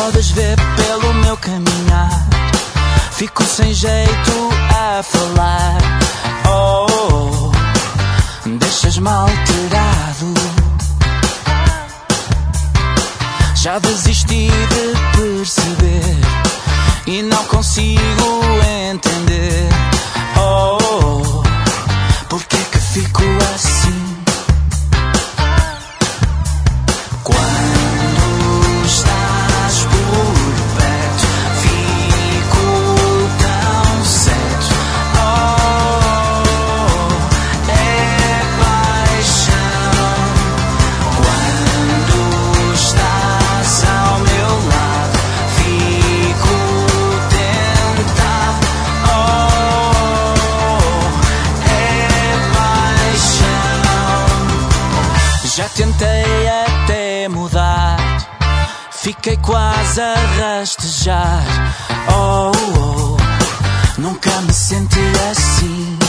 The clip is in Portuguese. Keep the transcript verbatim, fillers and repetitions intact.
podes ver pelo meu caminhar, fico sem jeito a falar. Oh, oh, oh, deixas-me alterado. Já desisti de perceber e não consigo entender. Oh, oh, oh, porque que fico assim? Quando estás por perto, fico tão certo. Oh, é paixão. Quando estás ao meu lado, fico tentado. Oh, é paixão. Já tentei até mudar, fiquei quase a rastejar. Oh, oh, nunca me senti assim.